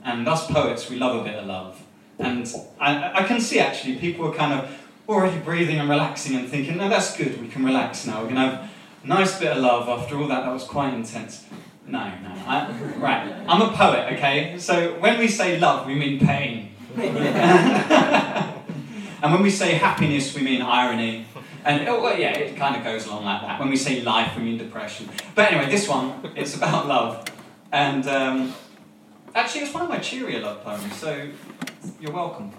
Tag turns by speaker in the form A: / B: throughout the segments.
A: And us poets, we love a bit of love. And I can see, actually, people are kind of already breathing and relaxing and thinking, no, that's good, we can relax now. We're going to have a nice bit of love after all that. That was quite intense. No. Right, I'm a poet, okay? So when we say love, we mean pain. And when we say happiness, we mean irony. And it kind of goes along like that. When we say life, we mean depression. But anyway, this one, it's about love. And actually, it's one of my cheerier love poems, so you're welcome.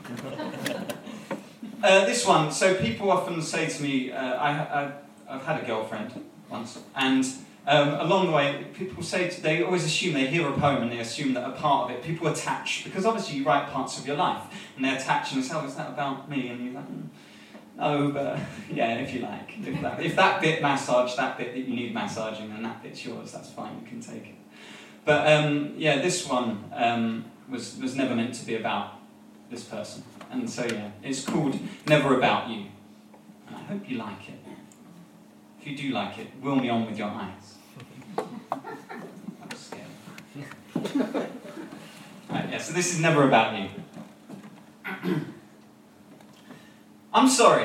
A: This one, so people often say to me, I've had a girlfriend once, and along the way, people say, they always assume, they hear a poem and they assume that a part of it, people attach, because obviously you write parts of your life, and they attach and they say, oh, is that about me? And you're like, no, but yeah, if you like. If that bit massaged, that bit that you need massaging, then that bit's yours, that's fine, you can take it. But this one was never meant to be about this person. And so it's called Never About You. And I hope you like it. If you do like it, will me on with your eyes. I'm scared. Right, so this is Never About You. I'm sorry.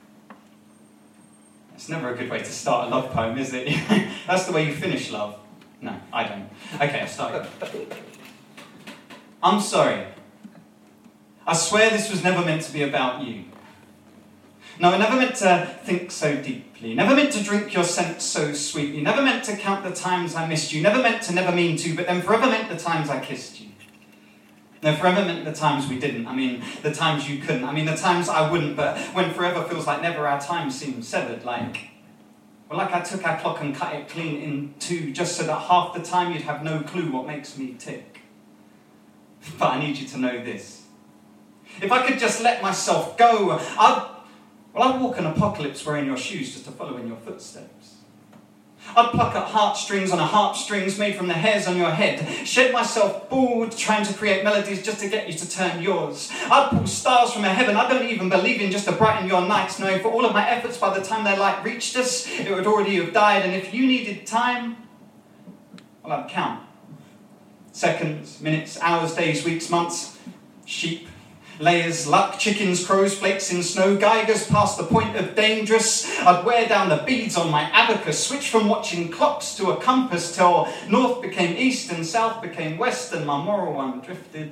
A: It's never a good way to start a love poem, is it? That's the way you finish love. No, I don't. Okay, I'll start again. I'm sorry. I swear this was never meant to be about you. No, I never meant to think so deeply. Never meant to drink your scent so sweetly. Never meant to count the times I missed you. Never meant to never mean to, but then forever meant the times I kissed you. No, forever meant the times we didn't. I mean, the times you couldn't. I mean, the times I wouldn't, but when forever feels like never, our time seems severed, like I took our clock and cut it clean in two, just so that half the time you'd have no clue what makes me tick. But I need you to know this. If I could just let myself go, I'd walk an apocalypse wearing your shoes just to follow in your footsteps. I'd pluck at heartstrings on a harpstrings made from the hairs on your head, shed myself bald trying to create melodies just to get you to turn yours. I'd pull stars from a heaven I don't even believe in just to brighten your nights, knowing for all of my efforts by the time their light reached us, it would already have died. And if you needed time, well, I'd count. Seconds, minutes, hours, days, weeks, months, sheep, layers, luck, chickens, crows, flakes in snow, Geigers past the point of dangerous. I'd wear down the beads on my abacus, switch from watching clocks to a compass till north became east and south became west and my moral one drifted.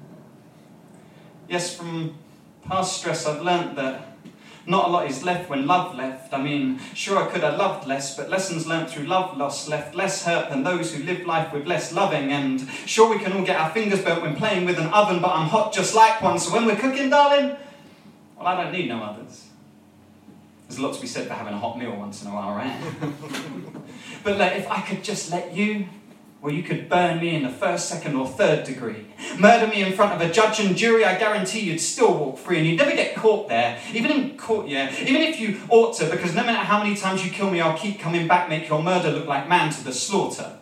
A: Yes, from past stress I've learnt that not a lot is left when love left. I mean, sure I could have loved less, but lessons learnt through love lost left less hurt than those who live life with less loving. And sure we can all get our fingers burnt when playing with an oven, but I'm hot just like one. So when we're cooking, darling, well, I don't need no others. There's a lot to be said for having a hot meal once in a while, right? But if I could just let you, well, you could burn me in the first, second, or third degree. Murder me in front of a judge and jury, I guarantee you'd still walk free and you'd never get caught there. Even in court, even if you ought to, because no matter how many times you kill me, I'll keep coming back, make your murder look like man to the slaughter.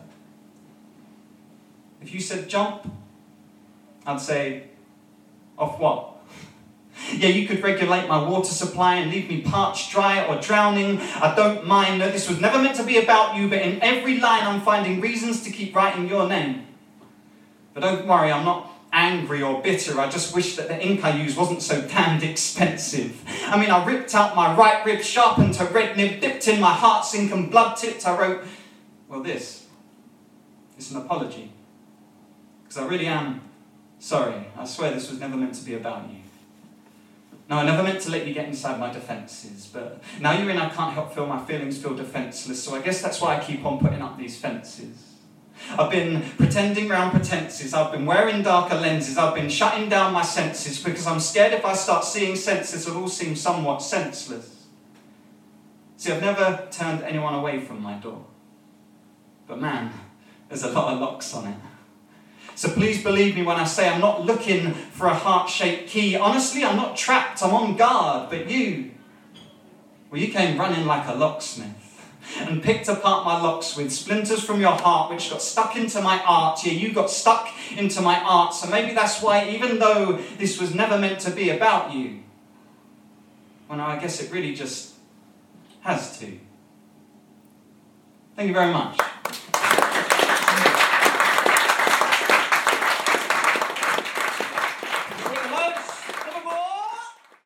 A: If you said jump, I'd say, off what? Yeah, you could regulate my water supply and leave me parched, dry, or drowning. I don't mind. No, this was never meant to be about you, but in every line I'm finding reasons to keep writing your name. But don't worry, I'm not angry or bitter. I just wish that the ink I used wasn't so damned expensive. I mean, I ripped out my right rib, sharpened to red nib, dipped in my heart's ink and blood tipped. I wrote, well, this. It's an apology. Because I really am sorry. I swear this was never meant to be about you. No, I never meant to let you get inside my defences, but now you're in, I can't help feel my feelings feel defenceless, so I guess that's why I keep on putting up these fences. I've been pretending round pretences, I've been wearing darker lenses, I've been shutting down my senses, because I'm scared if I start seeing senses, it'll all seem somewhat senseless. See, I've never turned anyone away from my door, but man, there's a lot of locks on it. So please believe me when I say I'm not looking for a heart-shaped key. Honestly, I'm not trapped, I'm on guard. But you, well, you came running like a locksmith and picked apart my locks with splinters from your heart which got stuck into my art. Yeah, you got stuck into my art. So maybe that's why, even though this was never meant to be about you, well, no, I guess it really just has to. Thank you very much.